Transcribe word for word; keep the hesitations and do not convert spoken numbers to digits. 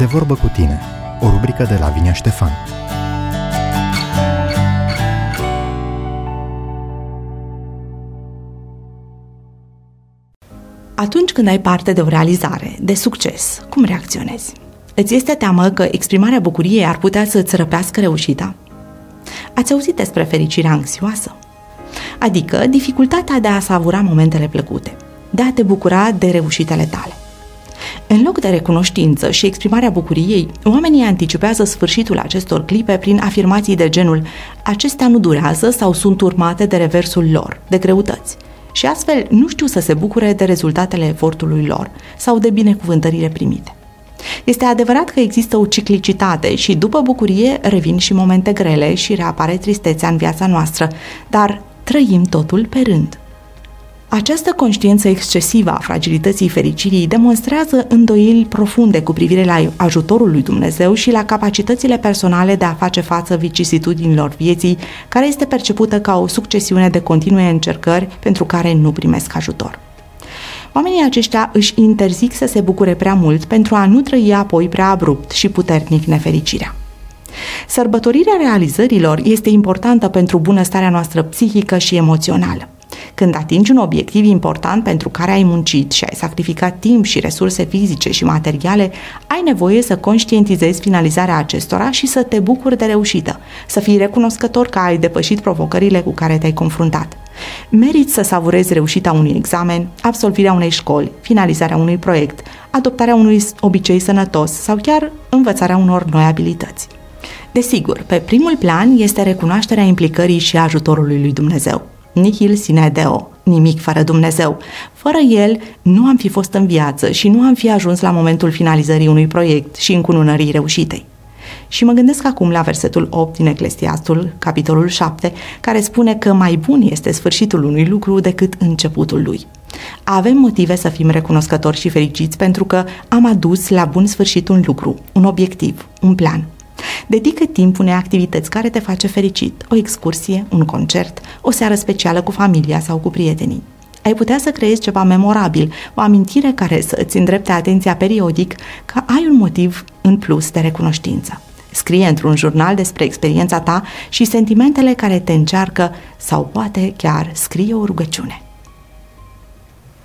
De vorbă cu tine, o rubrică de Lavinia Ștefan. Atunci când ai parte de o realizare, de succes, cum reacționezi? Îți este teamă că exprimarea bucuriei ar putea să-ți răpească reușita? Ați auzit despre fericirea anxioasă? Adică dificultatea de a savura momentele plăcute, de a te bucura de reușitele tale. În loc de recunoștință și exprimarea bucuriei, oamenii anticipează sfârșitul acestor clipe prin afirmații de genul acestea nu durează sau sunt urmate de reversul lor, de greutăți, și astfel nu știu să se bucure de rezultatele efortului lor sau de binecuvântările primite. Este adevărat că există o ciclicitate și după bucurie revin și momente grele și reapare tristețea în viața noastră, dar trăim totul pe rând. Această conștiință excesivă a fragilității fericirii demonstrează îndoieli profunde cu privire la ajutorul lui Dumnezeu și la capacitățile personale de a face față vicisitudinilor vieții, care este percepută ca o succesiune de continue încercări pentru care nu primesc ajutor. Oamenii aceștia își interzic să se bucure prea mult pentru a nu trăi apoi prea abrupt și puternic nefericirea. Sărbătorirea realizărilor este importantă pentru bunăstarea noastră psihică și emoțională. Când atingi un obiectiv important pentru care ai muncit și ai sacrificat timp și resurse fizice și materiale, ai nevoie să conștientizezi finalizarea acestora și să te bucuri de reușită, să fii recunoscător că ai depășit provocările cu care te-ai confruntat. Meriți să savurezi reușita unui examen, absolvirea unei școli, finalizarea unui proiect, adoptarea unui obicei sănătos sau chiar învățarea unor noi abilități. Desigur, pe primul plan este recunoașterea implicării și ajutorului lui Dumnezeu. Nihil sine Deo, nimic fără Dumnezeu. Fără El nu am fi fost în viață și nu am fi ajuns la momentul finalizării unui proiect și încununării reușitei. Și mă gândesc acum la versetul opt din Eclesiastul, capitolul șapte, care spune că mai bun este sfârșitul unui lucru decât începutul lui. Avem motive să fim recunoscători și fericiți pentru că am adus la bun sfârșit un lucru, un obiectiv, un plan. Dedică timp unei activități care te face fericit, o excursie, un concert, o seară specială cu familia sau cu prietenii. Ai putea să creezi ceva memorabil, o amintire care să îți îndrepte atenția periodic că ai un motiv în plus de recunoștință. Scrie într-un jurnal despre experiența ta și sentimentele care te încearcă sau poate chiar scrie o rugăciune.